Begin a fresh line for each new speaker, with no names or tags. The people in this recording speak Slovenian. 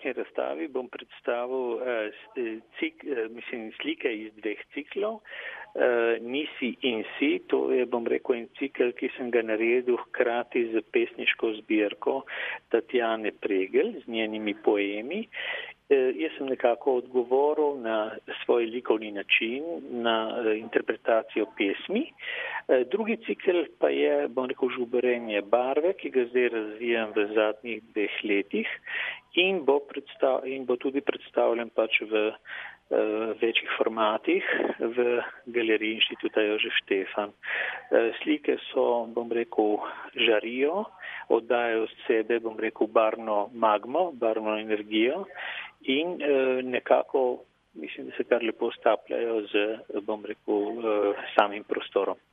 današnji razstavi bom predstavil slike iz dveh ciklov. Nisi in si, to je, bom rekel, en cikl, ki sem ga naredil hkrati z pesniško zbirko Tatjane Pregl z njenimi poemi. Jaz sem nekako odgovoril na svoj likovni način, na interpretacijo pesmi. Drugi cikl pa je, bom rekel, žuborenje barve, ki ga zdaj razvijam v zadnjih 2 letih in bo tudi predstavljen pač v večjih formatih v galeriji Inštituta Jožef Štefan. Slike so, bom rekel, žarijo, oddajajo z sebe, bom rekel, barvno magmo, barvno energijo in nekako mislim, da se kar lepo stapljajo z, bom rekel, samim prostorom.